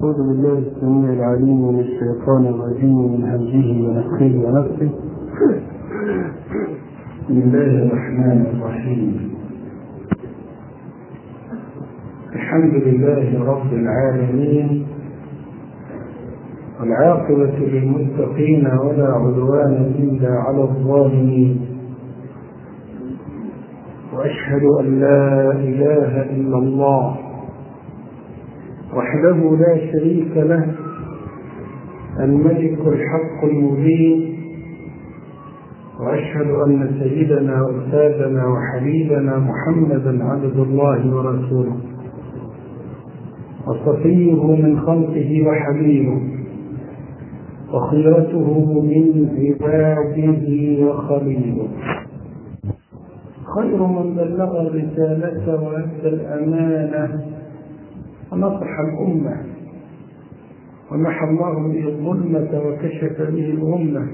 أعوذ بالله السميع العليم من الشيطان الرجيم من همزه ونفخه ونفخه. بسم الله الرحمن الرحيم. الحمد لله رب العالمين، والعاقبة للمتقين ولا عدوان إلا على الظالمين، وأشهد أن لا إله إلا الله وحده لا شريك له، الملك الحق المبين، وأشهد أن سيدنا وأستاذنا وحبيبنا محمدا عبد الله ورسوله وصفيه من خلقه وحبيبه وخيرته من عباده وخليله، خير من بلغ الرسالة وأدى الأمانة ونصح الأمة ومحى الله به الظلمة وكشف به الغمة،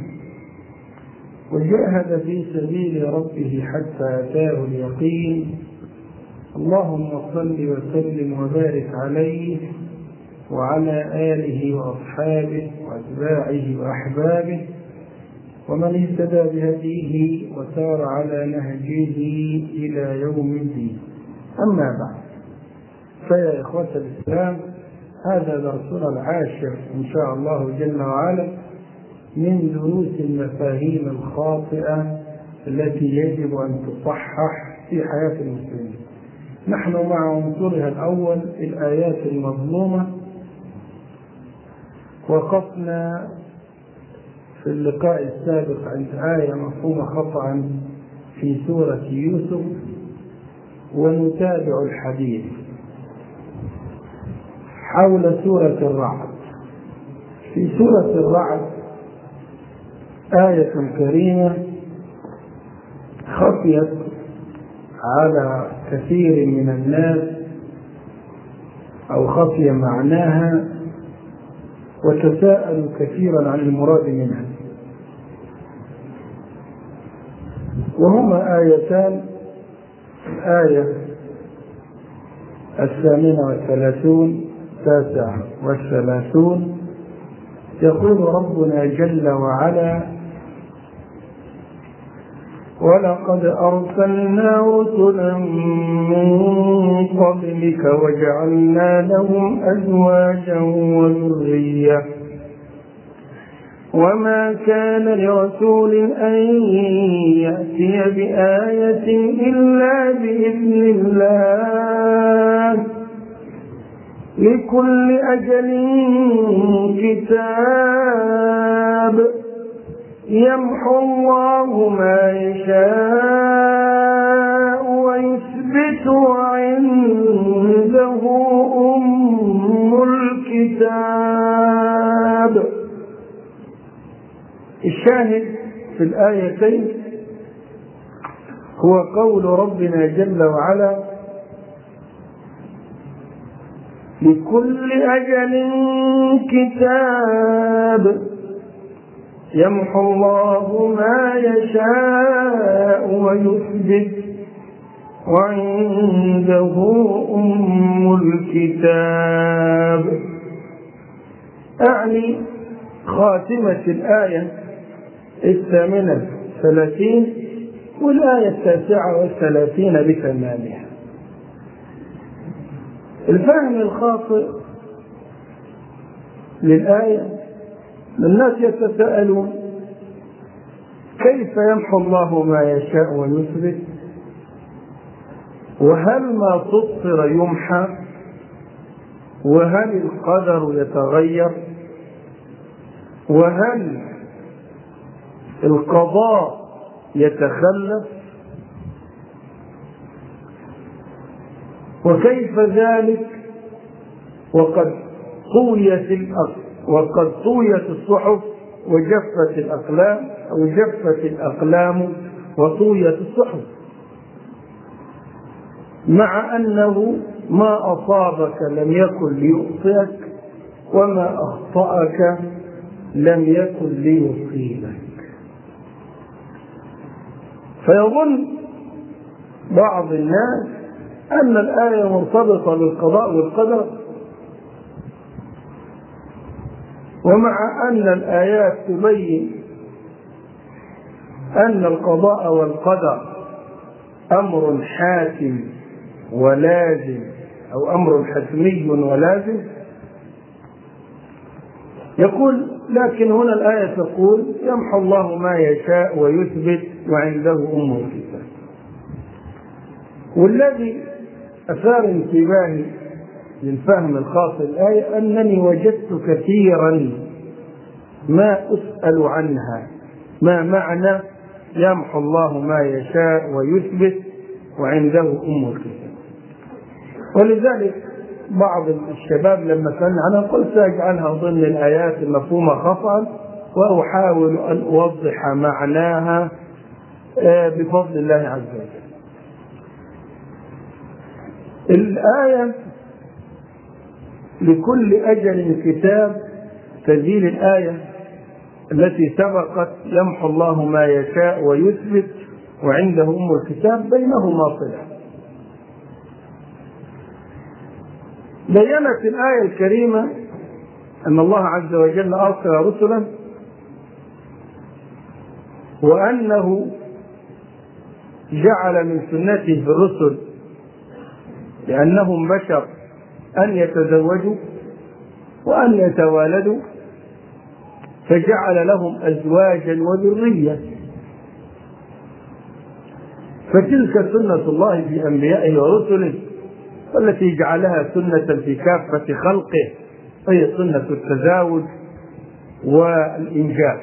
وجاهد في سبيل ربه حتى أتاه اليقين. اللهم صل وسلم وبارك عليه وعلى آله وأصحابه وأتباعه وأحبابه ومن اهتدى بهديه وسار على نهجه إلى يوم الدين. أما بعد، فيا إخوة الإسلام، هذا درسنا العاشر إن شاء الله جل وعلا من دروس المفاهيم الخاطئة التي يجب أن تصحح في حياة المسلمين. نحن مع عنصرها الأول الآيات المظلومة. وقفنا في اللقاء السابق عند آية مفهومة خطأ في سورة يوسف، ونتابع الحديث حول سورة الرعد. في سورة الرعد آية كريمة خفيت على كثير من الناس أو خفي معناها وتساءلوا كثيرا عن المراد منها، وهما آيتان: الآية 38 39 يقول ربنا جل وعلا: ولقد أرسلنا رسلا من قبلك وجعلنا لهم أزواجا وذرية وما كان لرسول أن يأتي بآية إلا بإذن الله لكل أجل كتاب يمحو الله ما يشاء ويثبت وعنده أم الكتاب. الشاهد في الآيتين هو قول ربنا جل وعلا: لكل أجل كتاب يمحو الله ما يشاء ويثبت وعنده أم الكتاب. أعني خاتمة الآية 38 والآية 39 بتمامها. الفهم الخاطئ للآية: الناس يتساءلون كيف يمحو الله ما يشاء ويثبت، وهل ما سطر يمحى، وهل القدر يتغير، وهل القضاء يتخلف، وكيف ذلك وقد طويت الصحف وجفت الأقلام، أو جفت الأقلام وطويت الصحف، مع أنه ما أصابك لم يكن ليخطئك وما أخطأك لم يكن ليصيبك. فيظن بعض الناس أن الآية مرتبطة بالقضاء والقدر، ومع أن الآيات تبين أن القضاء والقدر أمر حاسم ولازم أو أمر حتمي ولازم، يقول لكن هنا الآية تقول يمحو الله ما يشاء ويثبت وعنده أم الكتاب. والذي أثار انتباهي للفهم الخاص الآية أنني وجدت كثيرا ما أسأل عنها، ما معنى يمحو الله ما يشاء ويثبت وعنده أم الكتاب. ولذلك بعض الشباب لما سألني عنها قلت سأجعلها ضمن الآيات المفهومة خطأ وأحاول أن أوضح معناها بفضل الله عز وجل. الآية لكل أجل كتاب تزيل الآية التي سبقت يمحو الله ما يشاء ويثبت وعنده أم الكتاب بينهما صلة. بيّنت الآية الكريمة أن الله عز وجل أرسل رسلا وأنه جعل من سنته في الرسل لأنهم بشر أن يتزوجوا وأن يتوالدوا، فجعل لهم أزواجا وذرية، فتلك سنة الله في أنبيائه ورسله والتي جعلها سنة في كافة خلقه، هي سنة التزاوج والإنجاب.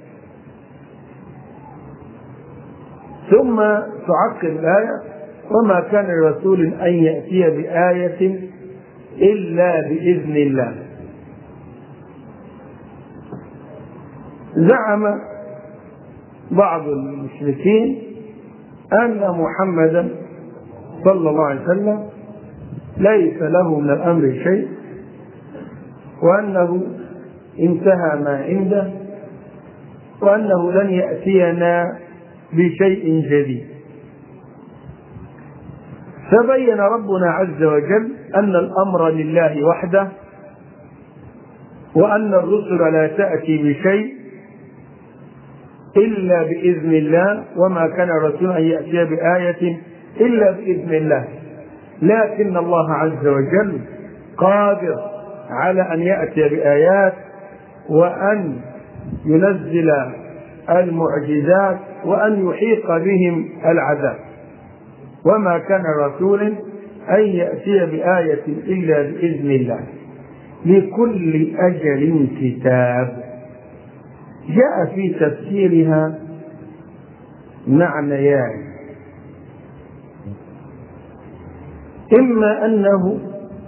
ثم تعقب الآية وما كان لرسول أن يأتي بآية إلا بإذن الله. زعم بعض المشركين أن محمدا صلى الله عليه وسلم ليس له من الأمر شيء وأنه انتهى ما عنده وأنه لن يأتينا بشيء جديد. فبين ربنا عز وجل أن الأمر لله وحده وأن الرسل لا تأتي بشيء إلا بإذن الله، وما كان الرسول أن يأتي بآية إلا بإذن الله، لكن الله عز وجل قادر على أن يأتي بآيات وأن ينزل المعجزات وأن يحيق بهم العذاب. وما كان رسول أن يأتي بآية إلا بإذن الله، لكل أجل كتاب. جاء في تفسيرها معنيان: إما أنه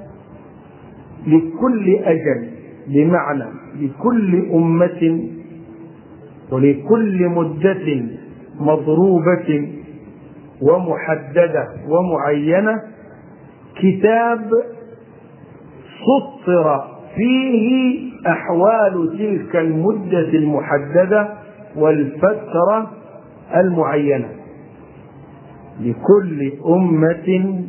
لكل أجل بمعنى لكل أمة ولكل مدة مضروبة ومحددة ومعينة كتاب سطر فيه أحوال تلك المدة المحددة والفترة المعينة. لكل أمة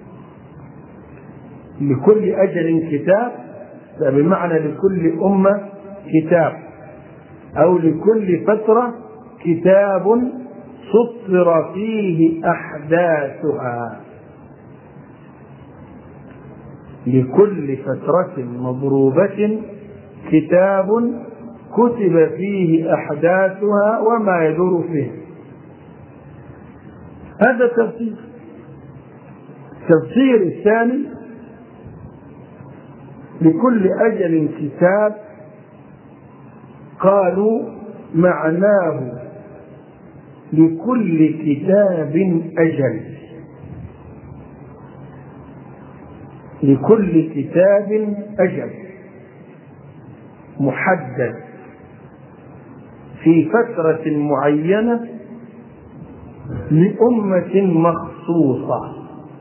لكل أجل كتاب، بمعنى لكل أمة كتاب، أو لكل فترة كتاب سطر فيه أحداثها. لكل فترة مضروبة كتاب كتب فيه أحداثها وما يدور فيه. هذا تفسير. التفسير الثاني: لكل أجل كتاب، قالوا معناه لكل كتاب أجل، لكل كتاب أجل محدد في فترة معينة لأمة مخصوصة،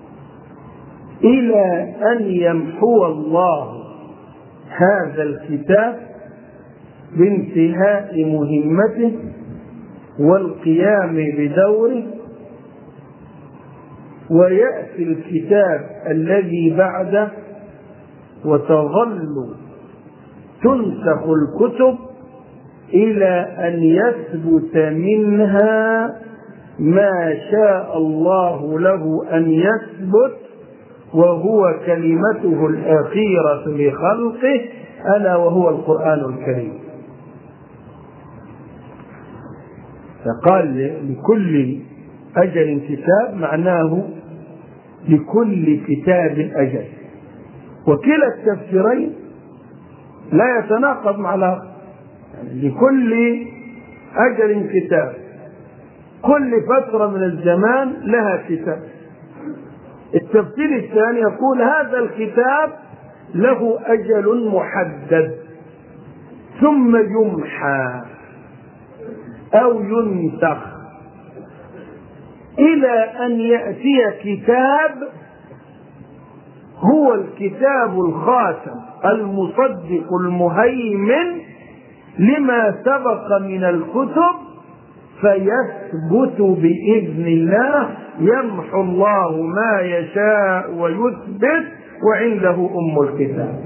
إلى أن يمحو الله هذا الكتاب بانتهاء مهمته والقيام بدوره، ويأتي الكتاب الذي بعده وتظل تنسخ الكتب إلى أن يثبت منها ما شاء الله له أن يثبت، وهو كلمته الأخيرة لخلقه، ألا وهو القرآن الكريم. فقال لكل أجل كتاب، معناه لكل كتاب أجل، وكلا التفسيرين لا يتناقض مع الآخر. يعني لكل أجل كتاب، كل فترة من الزمان لها كتاب. التفسير الثاني يقول هذا الكتاب له أجل محدد ثم يمحى أو ينسخ إلى أن يأتي كتاب هو الكتاب الخاتم المصدق المهيمن لما سبق من الكتب، فيثبت بإذن الله، يمحو الله ما يشاء ويثبت، وعنده أم الكتاب.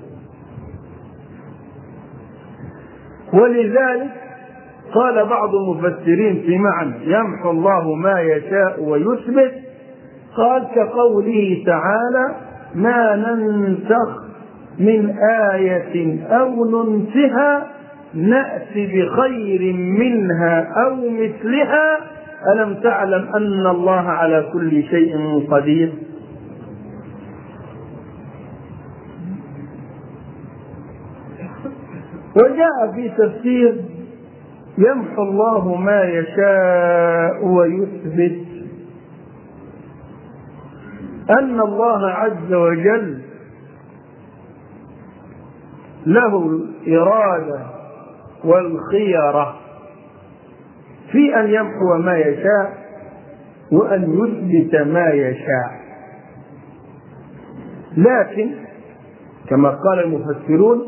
ولذلك قال بعض المفسرين في معنى يمحو الله ما يشاء ويثبت، قال كقوله تعالى ما ننسخ من آية أو ننسها نأتي بخير منها أو مثلها ألم تعلم أن الله على كل شيء قدير. وجاء في تفسير يمحو الله ما يشاء ويثبت أن الله عز وجل له الإرادة والخيرة في أن يمحو ما يشاء وأن يثبت ما يشاء، لكن كما قال المفسرون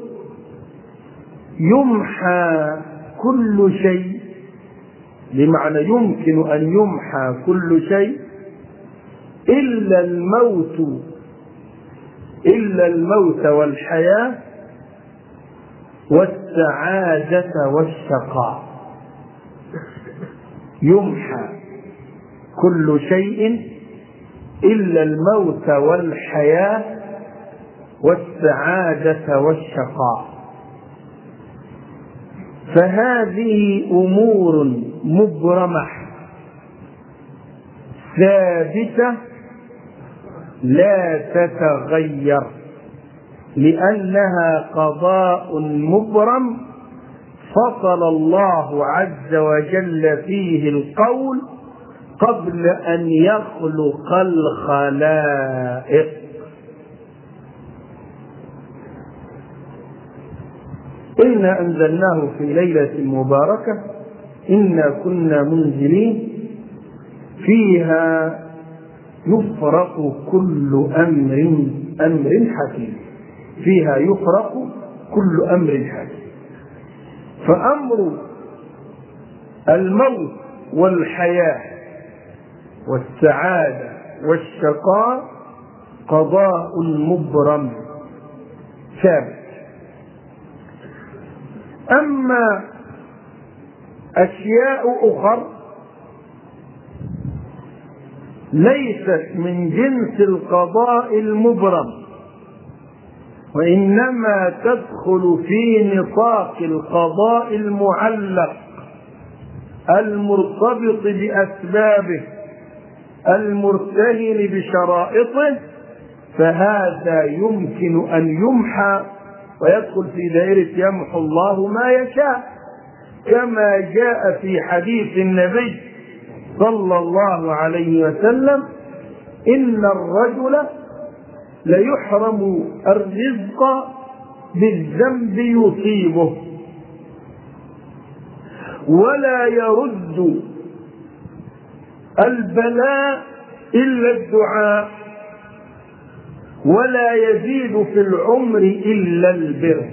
يمحى كل شيء، بمعنى يمكن أن يمحى كل شيء إلا الموت والحياة والسعادة والشقاء. يمحى كل شيء إلا الموت والحياة والسعادة والشقاء. فهذه أمور مبرمة ثابتة لا تتغير، لأنها قضاء مبرم فصل الله عز وجل فيه القول قبل أن يخلق الخلائق. إنا أنزلناه في ليلة مباركة إنا كنا منزلين فيها يفرق كل أمر حكيم. فيها يفرق كل أمر حكيم. فأمر الموت والحياة والسعادة والشقاء قضاء مبرم ثابت. أما أشياء أخرى ليست من جنس القضاء المبرم، وإنما تدخل في نطاق القضاء المعلق المرتبط بأسبابه المرتهن بشرائطه، فهذا يمكن أن يمحى ويدخل في دائرة يمحو الله ما يشاء، كما جاء في حديث النبي صلى الله عليه وسلم إن الرجل ليحرم الرزق بالذنب يصيبه ولا يرد البلاء إلا الدعاء ولا يزيد في العمر إلا البر.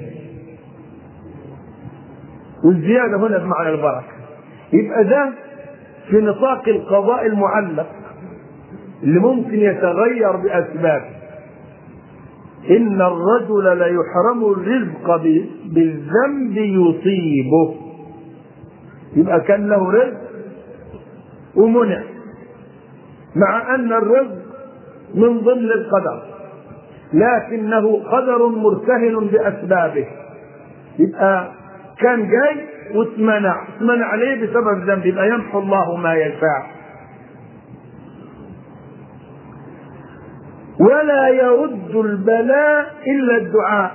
والزيادة هنا بمعنى البركة. يبقى ده في نطاق القضاء المعلق اللي ممكن يتغير بأسباب. إن الرجل ليحرم الرزق بالذنب يصيبه. يبقى كان له رزق ومنع، مع أن الرزق من ضمن القدر، لكنه قدر مرتهن بأسبابه. يبقى كان جاي واتمنع عليه بسبب ذنب، يبقى يمحو الله ما يشاء. ولا يرد البلاء إلا الدعاء.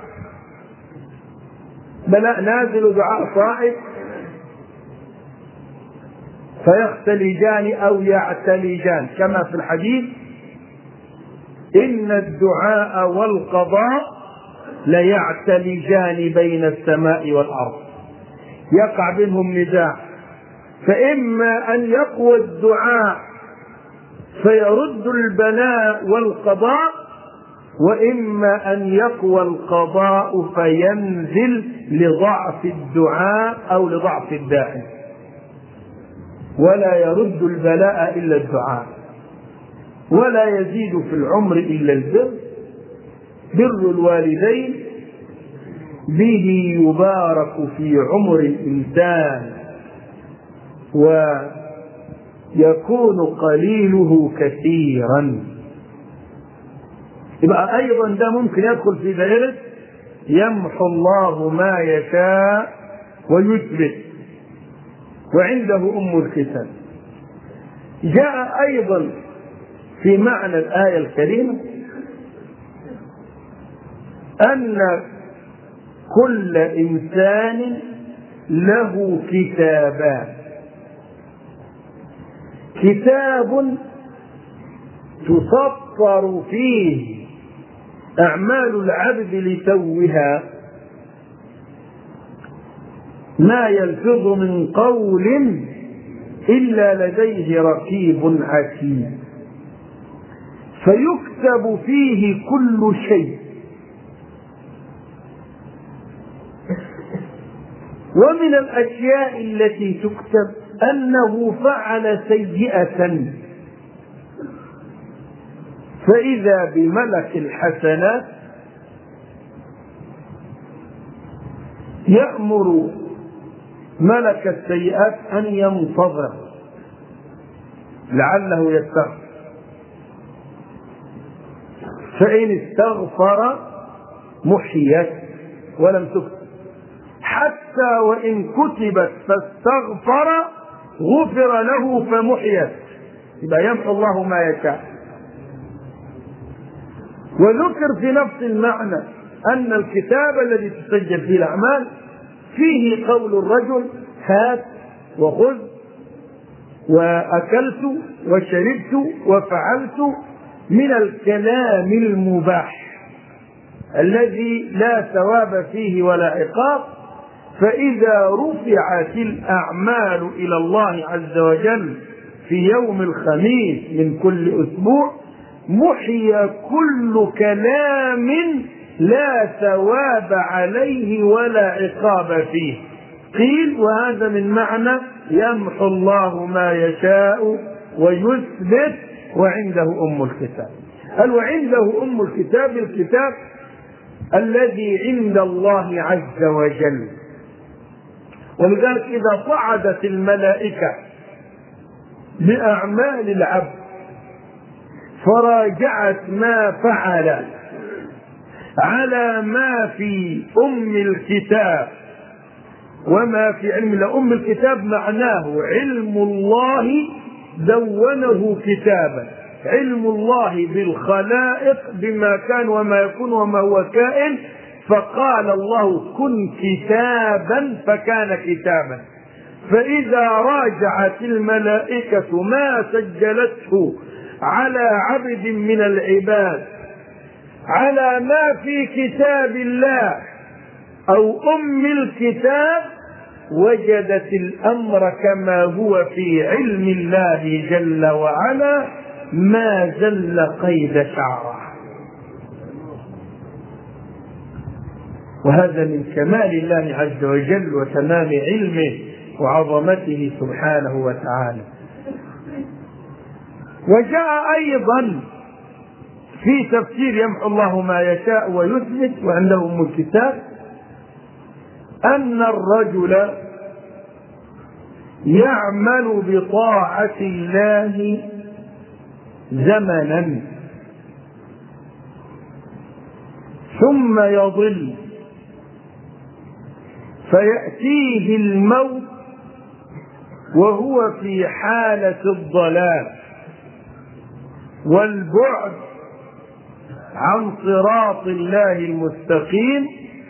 بلاء نازل دعاء صائب فيختلجان أو يعتلجان، كما في الحديث: إن الدعاء والقضاء ليعتلجان بين السماء والأرض، يقع بينهم نزاع، فإما أن يقوى الدعاء فيرد البلاء والقضاء، وإما أن يقوى القضاء فينزل لضعف الدعاء أو لضعف الداعي. ولا يرد البلاء إلا الدعاء، ولا يزيد في العمر إلا البر، بر الوالدين به يبارك في عمر الإنسان ويكون قليله كثيرا. يبقى أيضا ده ممكن يدخل في دائرة يمحو الله ما يشاء ويثبت، وعنده أم الكتاب. جاء أيضا في معنى الآية الكريمة أن كل إنسان له كتابان: كتاب تسطر فيه أعمال العبد لتوها، ما يلفظ من قول إلا لديه رقيب عتيد، فيكتب فيه كل شيء. ومن الأشياء التي تكتب أنه فعل سيئة، فإذا بملك الحسنات يأمر ملك السيئات أن ينتظر لعله يستغفر، فإن استغفر محيت ولم تكتب، حتى وإن كتبت فاستغفر غفر له فمحيت. يبقى يمحو الله ما يشاء. وذكر في نفس المعنى أن الكتاب الذي تسجل فيه الأعمال فيه قول الرجل: هات وخذ وأكلت وشربت وفعلت، من الكلام المباح الذي لا ثواب فيه ولا عقاب. فإذا رفعت الأعمال إلى الله عز وجل في يوم الخميس من كل أسبوع محي كل كلام لا ثواب عليه ولا عقاب فيه. قيل: وهذا من معنى يمحو الله ما يشاء ويثبت وعنده أم الكتاب. قال: وعنده أم الكتاب، الكتاب الذي عند الله عز وجل. ولذلك إذا صعدت الملائكة بأعمال العبد فراجعت ما فعل على ما في أم الكتاب وما في علم الله. أم الكتاب معناه علم الله دونه كتابا، علم الله بالخلائق بما كان وما يكون وما هو كائن، فقال الله: كن كتابا فكان كتابا. فإذا راجعت الملائكة ما سجلته على عبد من العباد على ما في كتاب الله أو أم الكتاب، وجدت الأمر كما هو في علم الله جل وعلا، ما زل قيد شعره. وهذا من كمال الله عز وجل وتمام علمه وعظمته سبحانه وتعالى. وجاء أيضا في تفسير يمحو الله ما يشاء ويثبت وعنده أم الكتاب أن الرجل يعمل بطاعة الله زمنا ثم يضل فيأتيه الموت وهو في حالة الضلال والبعد عن صراط الله المستقيم،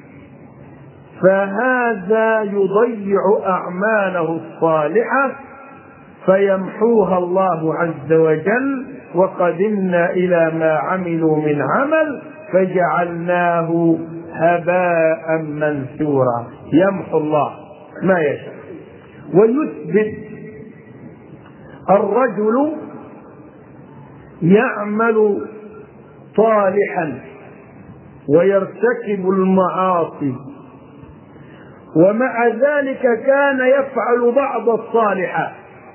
فهذا يضيع أعماله الصالحة فيمحوها الله عز وجل، وقدمنا إلى ما عملوا من عمل فجعلناه هباء منثورا. يمحو الله ما يشاء ويثبت. الرجل يعمل صالحا ويرتكب المعاصي ومع ذلك كان يفعل بعض الصالحات،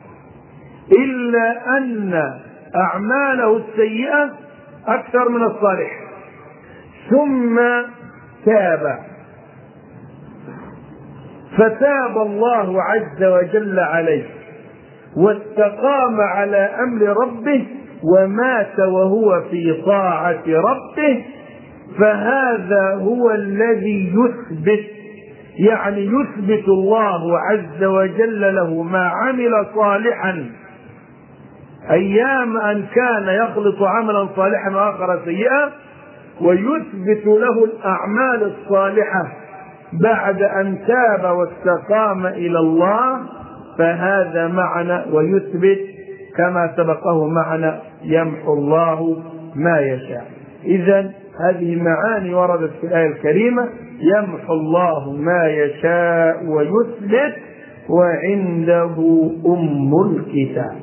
إلا أن أعماله السيئة أكثر من الصالح، ثم تاب فتاب الله عز وجل عليه واستقام على أمر ربه ومات وهو في طاعة ربه، فهذا هو الذي يثبت، يعني يثبت الله عز وجل له ما عمل صالحا أيام أن كان يخلط عملا صالحا وآخر سيئا، ويثبت له الأعمال الصالحة بعد أن تاب واستقام إلى الله، فهذا معنى ويثبت كما سبقه معنى يمحو الله ما يشاء. إذن هذه معاني وردت في الآية الكريمة: يمحو الله ما يشاء ويثبت وعنده أم الكتاب.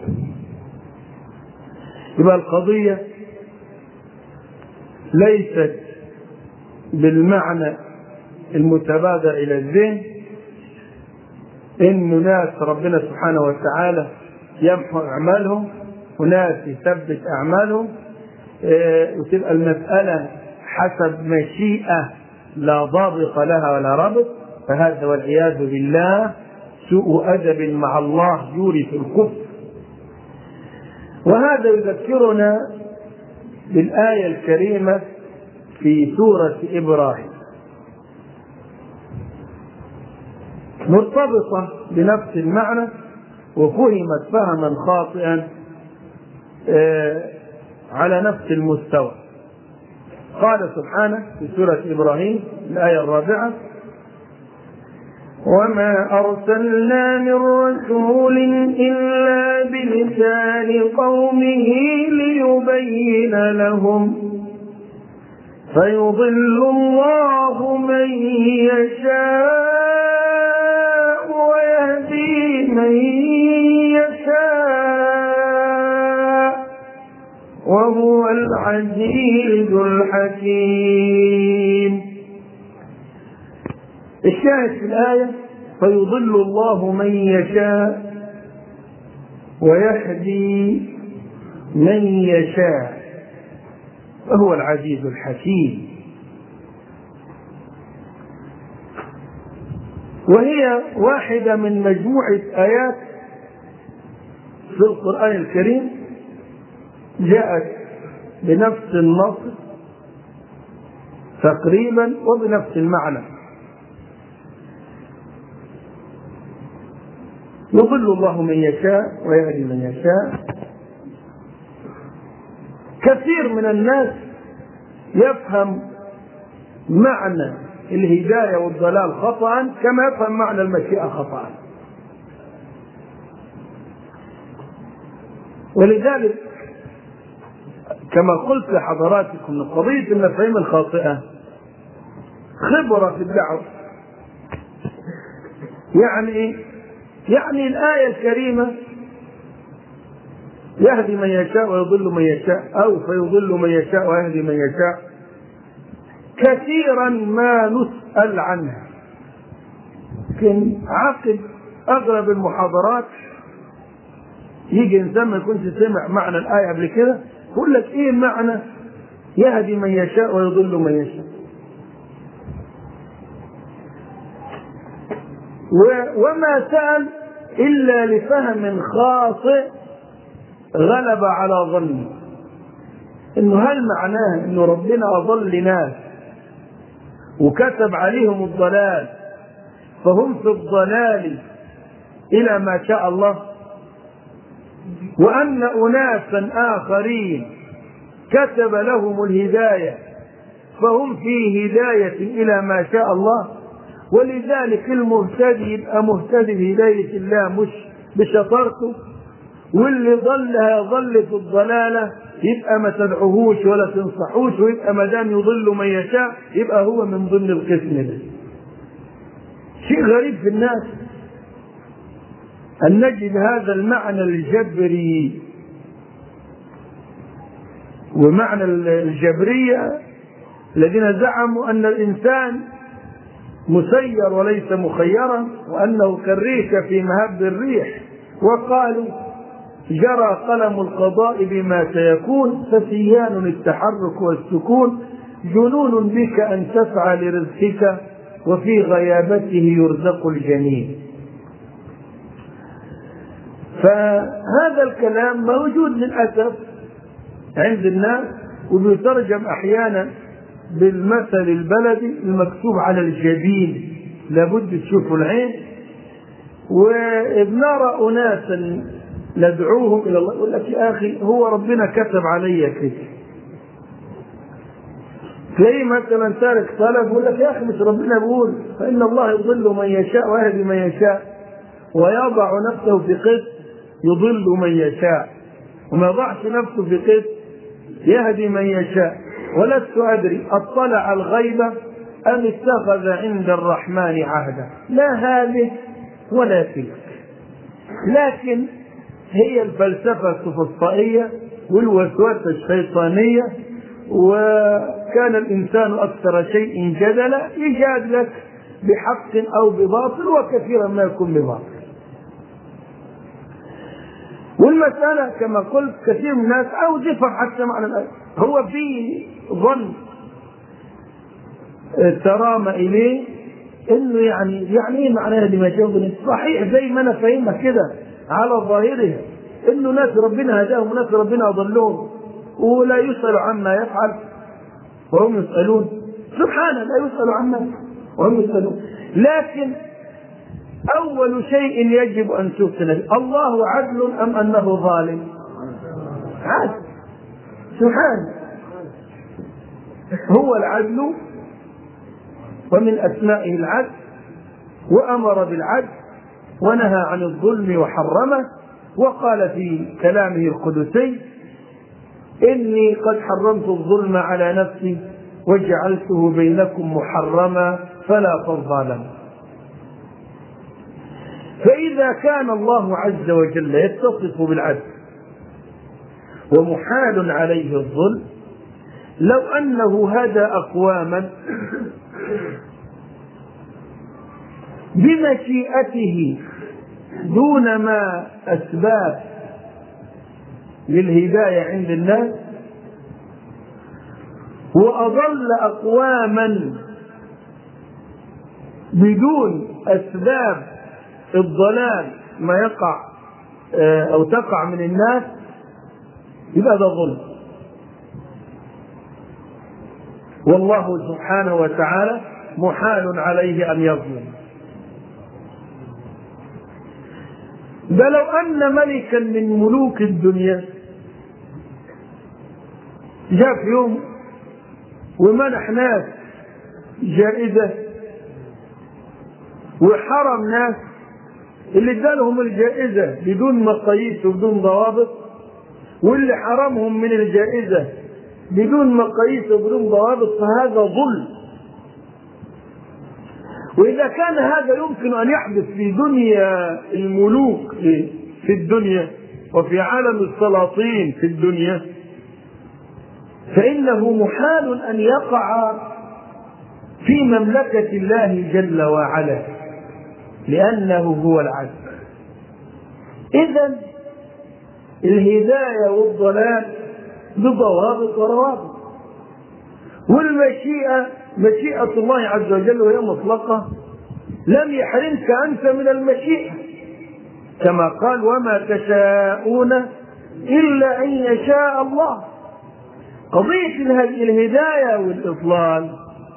يبقى القضية ليست بالمعنى المتبادر إلى الذهن إن ناس ربنا سبحانه وتعالى يمحو أعمالهم وناس يثبت أعمالهم، وتبقى المسألة حسب مشيئة لا ضابط لها ولا رابط، فهذا والعياذ بالله سوء أدب مع الله يورث الكفر. وهذا يذكرنا بالآية الكريمة في سورة إبراهيم، مرتبطة بنفس المعنى وفهمت فهما خاطئا على نفس المستوى. قال سبحانه في سورة إبراهيم الآية 4: وما أرسلنا من رسول إلا بلسان قومه ليبين لهم فيضل الله من يشاء ويهدي من يشاء وهو العزيز الحكيم. الشاهد في الآية: فيضل الله من يشاء ويهدي من يشاء وهو العزيز الحكيم. وهي واحدة من مجموعة آيات في القرآن الكريم جاءت بنفس النص تقريبا وبنفس المعنى. يضل الله من يشاء ويهدي من يشاء. كثير من الناس يفهم معنى الهداية والضلال خطأ كما يفهم معنى المشيئة خطأ، ولذلك كما قلت لحضراتكم من قضية المفاهيم الخاطئة خبرة في الدعوة. يعني الآية الكريمة يهدي من يشاء ويضل من يشاء، أو فيضل من يشاء ويهدي من يشاء، كثيرا ما نسأل عنها. لكن عقب أغلب المحاضرات يجي إنسان ما يكونش سمع معنى الآية قبل كده يقول لك إيه معنى يهدي من يشاء ويضل من يشاء. وما سأل إلا لفهم خاطئ غلب على ظنه، إنه هل معناه إنه ربنا أضل ناس وكتب عليهم الضلال فهم في الضلال إلى ما شاء الله، وأن أناسا آخرين كتب لهم الهداية فهم في هداية إلى ما شاء الله، ولذلك المهتدي يبقى مهتدي بهداية الله مش بشطارته، واللي ضل في الضلالة يبقى ما تدعوهوش ولا تنصحوش، ويبقى ما دام يضل من يشاء يبقى هو من ضمن القسم ده. شيء غريب في الناس أن نجد هذا المعنى الجبري ومعنى الجبرية الذين زعموا أن الإنسان مسير وليس مخيرا، وأنه كالريح في مهب الريح، وقالوا جرى قلم القضاء بما سيكون فسيان التحرك والسكون، جنون بك أن تسعى لرزقك وفي غيابته يرزق الجنين. فهذا الكلام موجود للأسف عند الناس، وبيترجم أحيانا بالمثل البلدي المكتوب على الجبين، لابد تشوفوا العين. وبنرى أناسا ندعوهم إلى الله يقول لك يا أخي هو ربنا كتب علي كده، تلاقيه مثلا تارك طلب يقول لك يا أخي مش ربنا بيقول فإن الله يضل من يشاء ويهدي من يشاء، ويضع نفسه في قسط يضل من يشاء، وما يضعش نفسه في قسط يهدي من يشاء. ولست أدري أطلع الغيب أم اتخذ عند الرحمن عهدا، لا هذه ولا تلك. لكن هي الفلسفة السفسطائية والوسوسة الشيطانية، وكان الإنسان أكثر شيء جدلا، يجادلك بحق أو بباطل، وكثيرا ما يكون بباطل. والمسألة كما قلت كثير من الناس أو جفر حتى معنى الآية، هو في ظن ترام إليه إنه يعني إيه معناها لما جاوبني صحيح زي ما أنا فاهمها كده على ظاهرها، إنه ناس ربنا هداهم وناس ربنا أضلهم، ولا يسأل عما يفعل وهم يسألون، سبحانه لا يسأل عما وهم يسألون. لكن أول شيء يجب أن توقن الله عدل أم أنه ظالم؟ عدل سبحانه، هو العدل، ومن أسمائه العدل، وأمر بالعدل ونهى عن الظلم وحرمه، وقال في كلامه القدسي إني قد حرمت الظلم على نفسي وجعلته بينكم محرما فلا تظالموا. فإذا كان الله عز وجل يتصف بالعدل ومحال عليه الظلم، لو أنه هدى أقواما بمشيئته دون ما أسباب للهداية عند الناس، وأضل أقواما بدون أسباب الضلال ما يقع أو تقع من الناس، يبقى ده ظلم. والله سبحانه وتعالى محال عليه أن يظلم. ده لو أن ملكا من ملوك الدنيا جاء في يوم ومنح ناس جائزة وحرم ناس اللي ادالهم الجائزة بدون مقاييس وبدون ضوابط، واللي حرمهم من الجائزة بدون مقاييس وبدون ضوابط، فهذا ظلم. وإذا كان هذا يمكن أن يحدث في دنيا الملوك في الدنيا وفي عالم السلاطين في الدنيا، فإنه محال أن يقع في مملكة الله جل وعلا، لأنه هو العدل. إذن الهداية والضلال بضوابط وروابط. والمشيئة مشيئة الله عز وجل وهي مطلقة، لم يحرمك أنت من المشيئة، كما قال وما تشاءون إلا أن يشاء الله. قضية الهداية والإضلال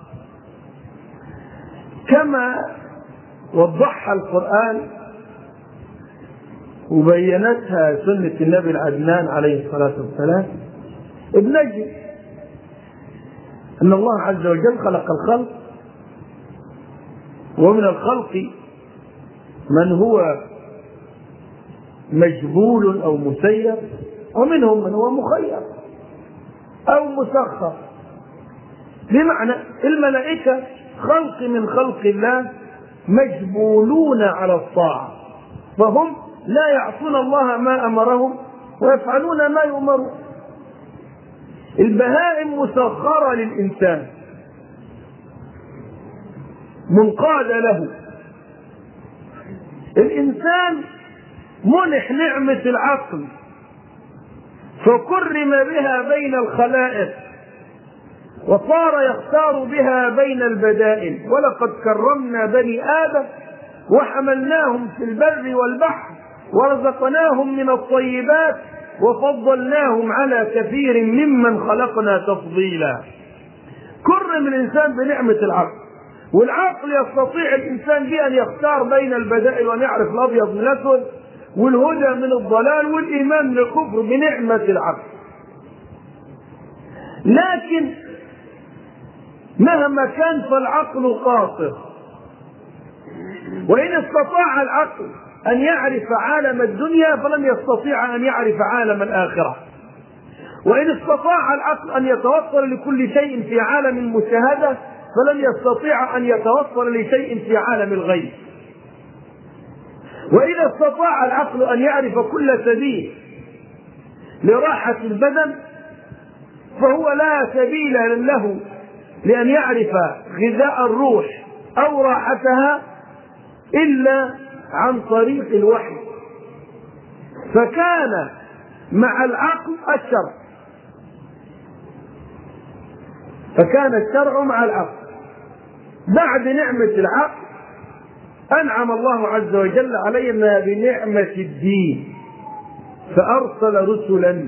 كما وضحها القرآن وبينتها سنة النبي العدنان عليه الصلاة والسلام، بنجد أن الله عز وجل خلق الخلق، ومن الخلق من هو مجبول أو مسير، ومنهم من هو مخير أو مسخر. بمعنى الملائكة خلق من خلق الله مجبولون على الطاعة، فهم لا يعصون الله ما أمرهم ويفعلون ما يؤمرون. البهائم مسخرة للإنسان منقادة له. الإنسان منح نعمة العقل فكرم بها بين الخلائق وصار يختار بها بين البدائل. ولقد كرمنا بني آدم وحملناهم في البر والبحر ورزقناهم من الطيبات وفضلناهم على كثير ممن خلقنا تفضيلا. كرم الإنسان بنعمة العقل، والعقل يستطيع الإنسان بأن يختار بين البدائل وأن يعرف الأبيض من الأسود والهدى من الضلال والإيمان من الكفر بنعمة العقل. لكن مهما كان فالعقل قاصر، وإن استطاع العقل أن يعرف عالم الدنيا فلن يستطيع أن يعرف عالم الآخرة، وإن استطاع العقل أن يتوصل لكل شيء في عالم المشاهدة فلن يستطيع أن يتوصل لشيء في عالم الغيب. وإذا استطاع العقل أن يعرف كل سبيل لراحة البدن فهو لا سبيل له لأن يعرف غذاء الروح أو راحتها إلا عن طريق الوحي. فكان مع العقل الشرع، فكان الشرع مع العقل. بعد نعمة العقل أنعم الله عز وجل علينا بنعمة الدين، فأرسل رسلا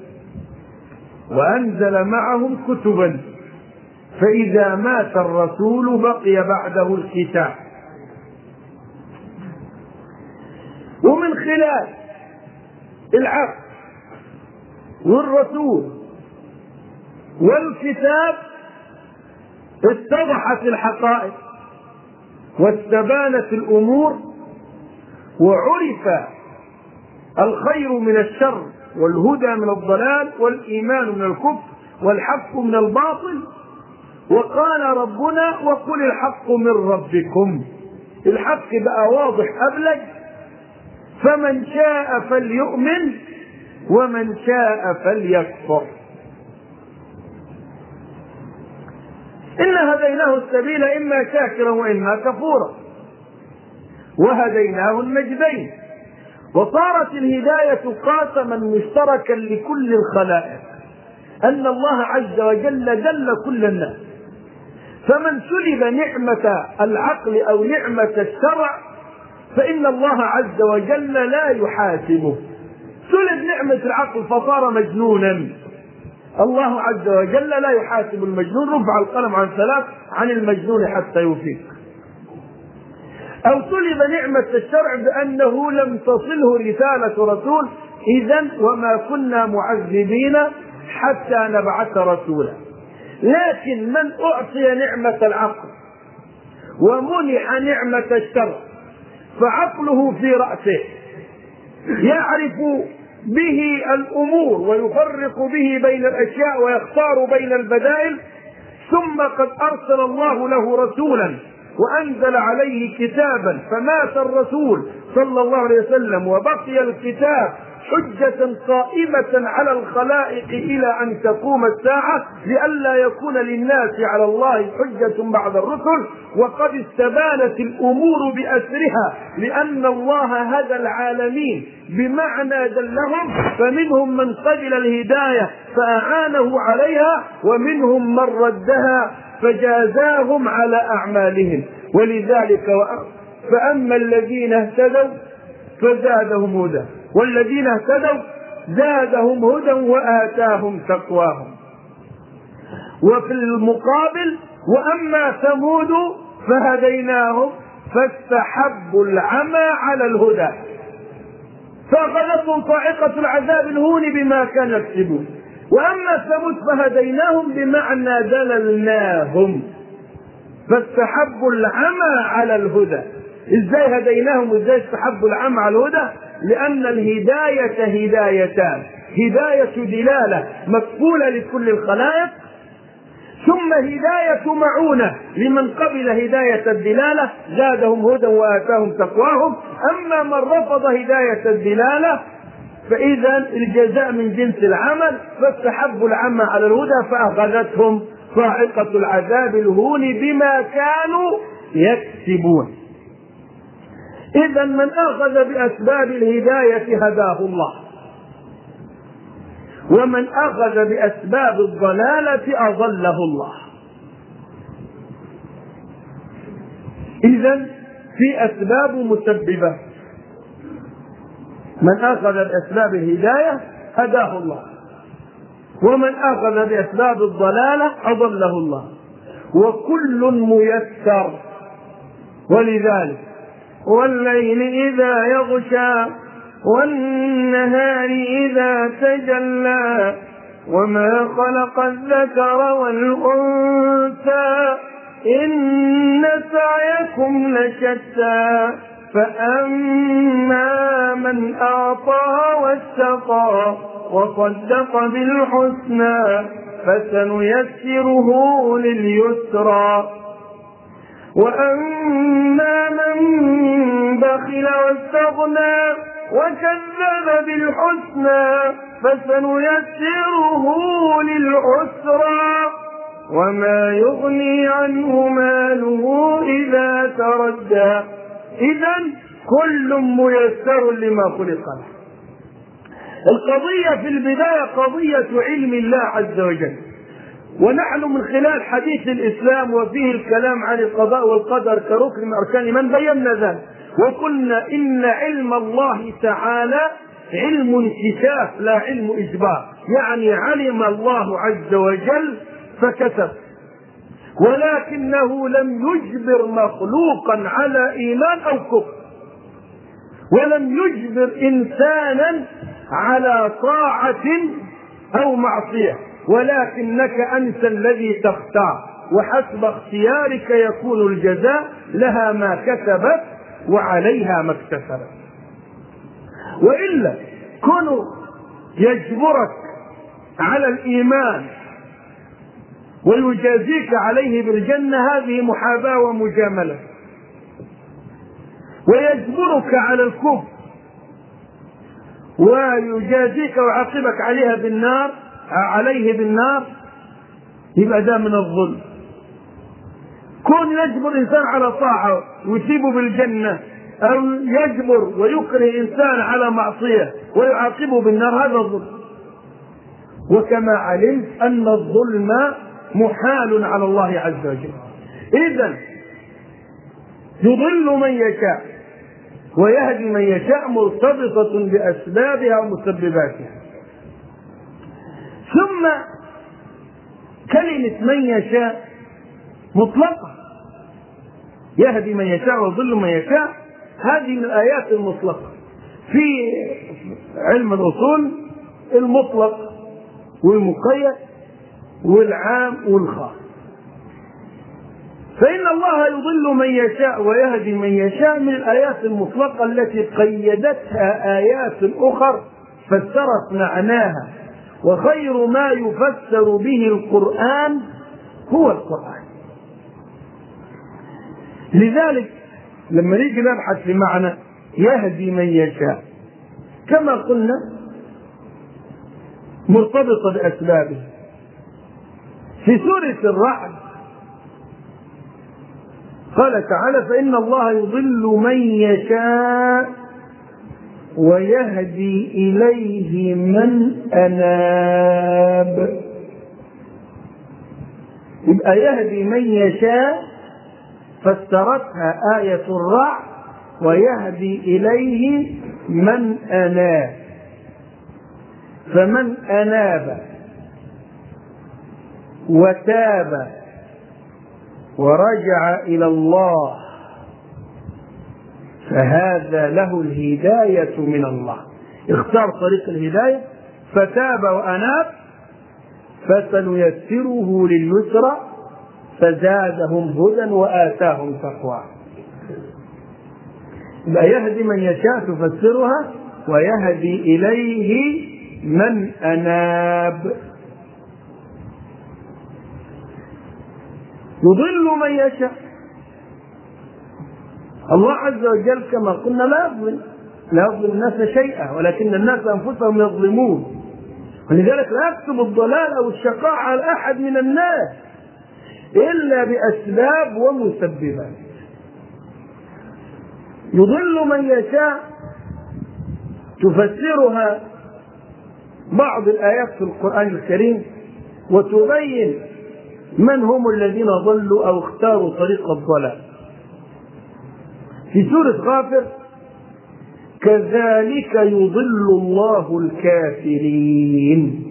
وأنزل معهم كتبا، فإذا مات الرسول بقي بعده الكتاب. ومن خلال العقل والرسول والكتاب اتضحت الحقائق واستبانت الأمور وعرف الخير من الشر والهدى من الضلال والإيمان من الكفر والحق من الباطل. وقال ربنا وقل الحق من ربكم. الحق بقى واضح أبلج، فمن شاء فليؤمن ومن شاء فليكفر. إنا هديناه السبيل إما شاكرا وإما كفورا وهديناه النجدين. وصارت الهداية قاسما مشتركا لكل الخلائق، أن الله عز وجل دل كل الناس. فمن سلب نعمة العقل أو نعمة الشرع فإن الله عز وجل لا يحاسبه. سلب نعمة العقل فصار مجنونا، الله عز وجل لا يحاسب المجنون، رفع القلم عن ثلاث عن المجنون حتى يفيق. أو سلب نعمة الشرع بأنه لم تصله رسالة رسول، إذن وما كنا معذبين حتى نبعث رسولا. لكن من أعطي نعمة العقل ومنح نعمة الشرع فعقله في رأسه يعرف به الأمور ويفرق به بين الأشياء ويختار بين البدائل، ثم قد أرسل الله له رسولا وأنزل عليه كتابا، فمات الرسول صلى الله عليه وسلم وبقي الكتاب حجة قائمة على الخلائق إلى أن تقوم الساعة، لئلا يكون للناس على الله حجة بعد الرسل، وقد استبانت الأمور بأسرها، لأن الله هدى العالمين بمعنى دلهم، فمنهم من قبل الهداية فأعانه عليها، ومنهم من ردها فجازاهم على أعمالهم. ولذلك فأما الذين اهتدوا فزادهم هدى، والذين اهتدوا زادهم هدى وآتاهم تقواهم. وفي المقابل وأما ثمود فهديناهم فاستحبوا العمى على الهدى فأخذتهم صاعقة العذاب الهون بما كانوا يكسبون. وأما ثمود فهديناهم بمعنى دللناهم فاستحبوا العمى على الهدى. ازاي هديناهم وازاي استحبوا العمى على الهدى؟ لأن الهداية هدايتان: هداية دلالة مكفولة لكل الخلائق، ثم هداية معونة لمن قبل هداية الدلالة زادهم هدى وآتاهم تقواهم. أما من رفض هداية الدلالة فإذا الجزاء من جنس العمل، فاستحبوا العمى على الهدى فأخذتهم صاعقة العذاب الهون بما كانوا يكسبون. إذا من أخذ بأسباب الهداية هداه الله، ومن أخذ بأسباب الضلالة أضله الله. إذا في أسباب مسببة، من أخذ بأسباب الهداية هداه الله، ومن أخذ بأسباب الضلالة أضله الله، وكل ميسر. ولذلك والليل إذا يغشى والنهار إذا تجلى وما خلق الذكر والأنثى إن سعيكم لشتى فأما من أعطى واتقى وصدق بالحسنى فسنيسره لليسرى وأما من بخل واستغنى وكذب بالحسنى فسنيسره للعسرى وما يغني عنه ماله إذا تردى. إذن كل ميسر لما خلق له. القضية في البداية قضية علم الله عز وجل، ونحن من خلال حديث الإسلام وفيه الكلام عن القضاء والقدر كركن من أركان من بينا ذلك، وقلنا إن علم الله تعالى علم انكشاف لا علم إجبار، يعني علم الله عز وجل فكتب، ولكنه لم يجبر مخلوقا على إيمان أو كفر، ولم يجبر إنسانا على طاعة أو معصية، ولكنك أنت الذي تختار، وحسب اختيارك يكون الجزاء، لها ما كسبت وعليها ما اكتسبت. وإلا كونه يجبرك على الإيمان ويجازيك عليه بالجنة هذه محاباة ومجاملة، ويجبرك على الكفر ويجازيك ويعاقبك عليها بالنار عليه بالنار يبقى ده من الظلم. كون يجبر إنسان على طاعة ويسيبه بالجنة، أو يجبر ويكره إنسان على معصية ويعاقبه بالنار، هذا ظلم. وكما علمت أن الظلم محال على الله عز وجل. إذن يضل من يشاء ويهدي من يشاء مرتبطة بأسبابها ومسبباتها. ثم كلمة من يشاء مطلقة، يهدي من يشاء ويضل من يشاء، هذه من الآيات المطلقة. في علم الأصول المطلق والمقيد والعام والخاص، فإن الله يضل من يشاء ويهدي من يشاء من الآيات المطلقة التي قيدتها آيات أخرى فسرت معناها، وخير ما يفسر به القرآن هو القرآن. لذلك لما نيجي نبحث في معنى يهدي من يشاء، كما قلنا مرتبطة بأسبابه. في سورة الرعد قال تعالى: فإن الله يضل من يشاء ويهدي إليه من أناب. يبقى يهدي من يشاء فسرتها آية الرعد: ويهدي إليه من أناب. فمن أناب وتاب ورجع إلى الله فهذا له الهداية من الله. اختار طريق الهداية فتاب وأناب فسنيسره لليسرى فزادهم هدى وآتاهم تقوى. يهدي من يشاء تفسرها: ويهدي إليه من أناب. يضل من يشاء. الله عز وجل كما قلنا لا يظلم الناس شيئا، ولكن الناس أنفسهم يظلمون، ولذلك لا يكتب الضلال أو الشقاء على أحد من الناس إلا بأسباب ومسببات. يضل من يشاء تفسرها بعض الآيات في القرآن الكريم وتبين من هم الذين ضلوا أو اختاروا طريق الضلال. في سورة غافر: كذلك يضل الله الكافرين.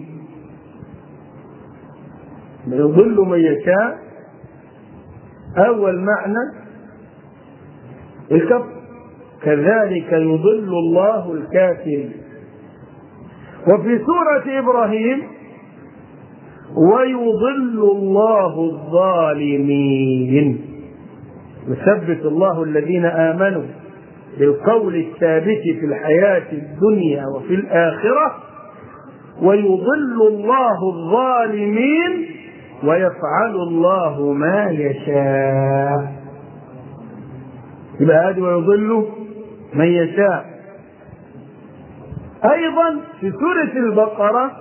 يضل من يشاء أول معنى الكفر، كذلك يضل الله الكافرين. وفي سورة إبراهيم: ويضل الله الظالمين. يثبت الله الذين آمنوا بالقول الثابت في الحياة الدنيا وفي الآخرة، ويضل الله الظالمين ويفعل الله ما يشاء. يبقى هذا ويضل من يشاء. أيضا في سورة البقرة: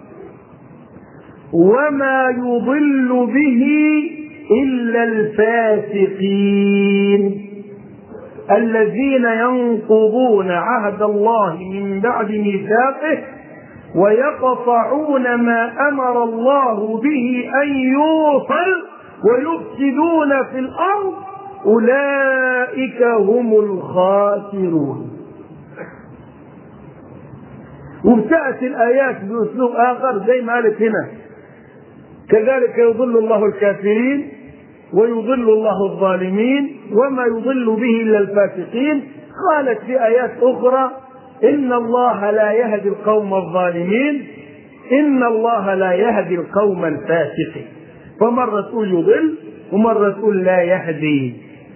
وما يضل به إلا الفاسقين الذين ينقضون عهد الله من بعد ميثاقه ويقطعون ما أمر الله به أن يوصل ويفسدون في الأرض أولئك هم الخاسرون. وبتأتي الآيات بأسلوب آخر زي ما قالت هنا: كذلك يضل الله الكافرين ويضل الله الظالمين وما يضل به إلا الفاسقين. قالت في آيات أخرى: إن الله لا يهدي القوم الظالمين، إن الله لا يهدي القوم الفاسقين. فمرة تقول يضل ومرة تقول لا يهدي.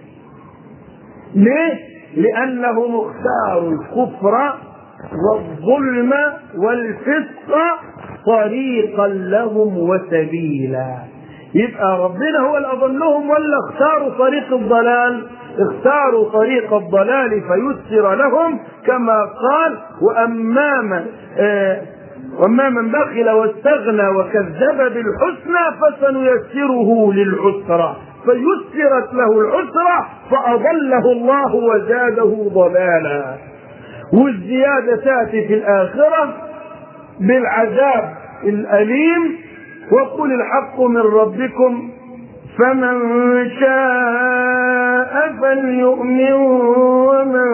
ليه؟ لأنه مختار الكفر والظلم والفسق طريقا لهم وسبيلا. يبقى ربنا هو اللي أضلهم ولا اختاروا طريق الضلال؟ اختاروا طريق الضلال فيسر لهم كما قال: وأما من بخل واستغنى وكذب بالحسنى فسنيسره للعسرى، فيسرت له العسرى فأضله الله وزاده ضلالا. والزيادة تأتي في الآخرة بالعذاب الأليم: وقل الحق من ربكم فمن شاء فليؤمن ومن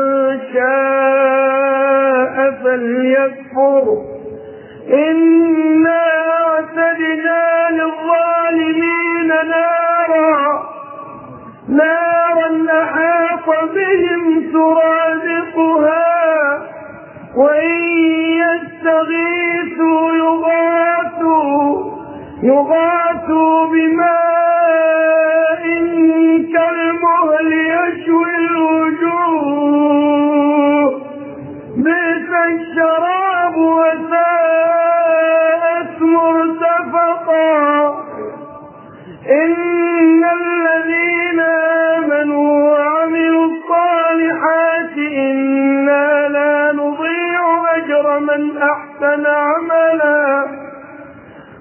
شاء فليكفر إنا أعتدنا للظالمين نارا أحاط بهم سرادقها وإن يستغيثوا يغاثوا بماء كالمهل يشوي الوجوه بئس الشراب وساءت مرتفقا. إن الذين آمنوا وعملوا الصالحات إنا لا نضيع أجر من أحسن عملا.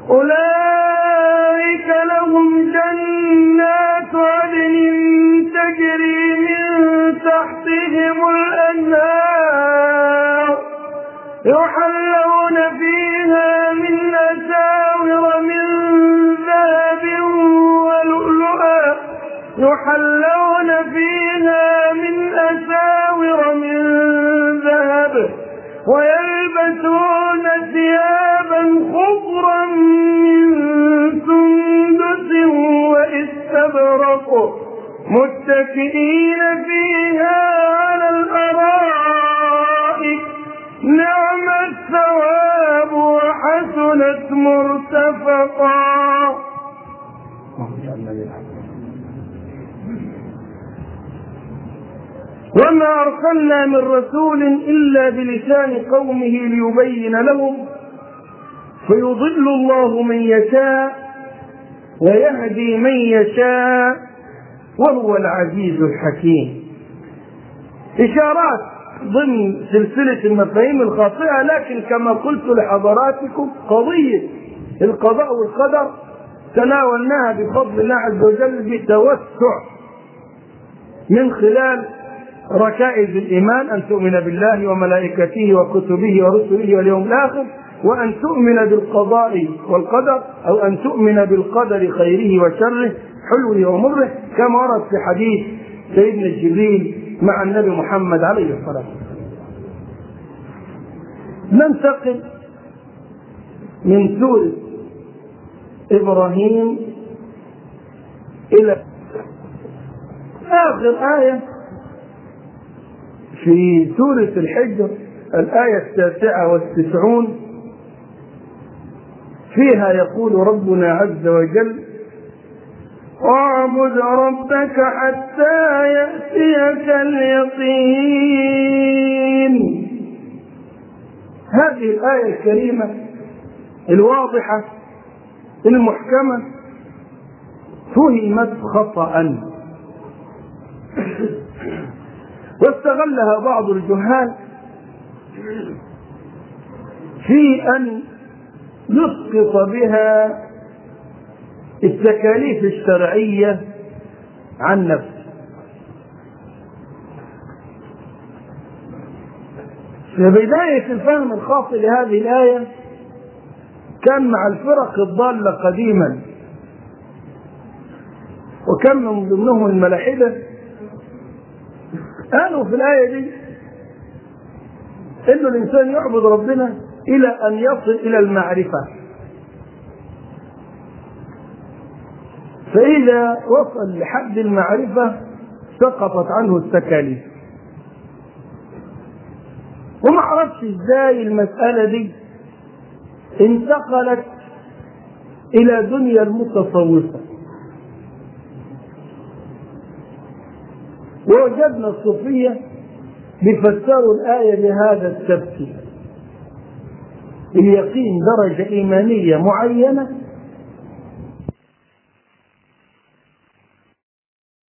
أولئك لهم جنات عدن تجري من تحتهم الأنهار يحلون فيها من أساور من ذهب ولؤلؤا ويلبسون ثيابا خضرا من سندس واستبرق متكئين فيها على الأرائك نعم الثواب وحسنت مرتفقا. وما أرسلنا من رسول إلا بلسان قومه ليبين لهم فيضل الله من يشاء ويهدي من يشاء وهو العزيز الحكيم. إشارات ضمن سلسلة المفاهيم الخاطئة، لكن كما قلت لحضراتكم قضية القضاء والقدر تناولناها بفضل الله عز وجل بتوسع من خلال ركائز الإيمان: أن تؤمن بالله وملائكته وكتبه ورسله واليوم الآخر، وأن تؤمن بالقضاء والقدر، أو أن تؤمن بالقدر خيره وشره حلوه ومره، كما ورد في حديث سيدنا جبريل مع النبي محمد عليه الصلاة والسلام. ننتقل من سورة إبراهيم إلى آخر آية في سورة الحجر، الآية 99، فيها يقول ربنا عز وجل: واعبد ربك حتى يأتيك اليقين. هذه الآية الكريمة الواضحة المحكمة فهمت خطأ، واستغلها بعض الجهال في أن يسقط بها التكاليف الشرعية عن نفسه. في بداية الفهم الخاطئ لهذه الآية كان مع الفرق الضالة قديما، وكان من ضمنهم الملاحدة، قالوا في الآية دي إنه الإنسان يعبد ربنا إلى أن يصل إلى المعرفة، فإذا وصل لحد المعرفة سقطت عنه التكاليف. وما عرفش إزاي المسألة دي انتقلت إلى دنيا المتصوفة، ووجدنا الصوفية بيفسروا الآية بهذا التفسير: اليقين درجة إيمانية معينة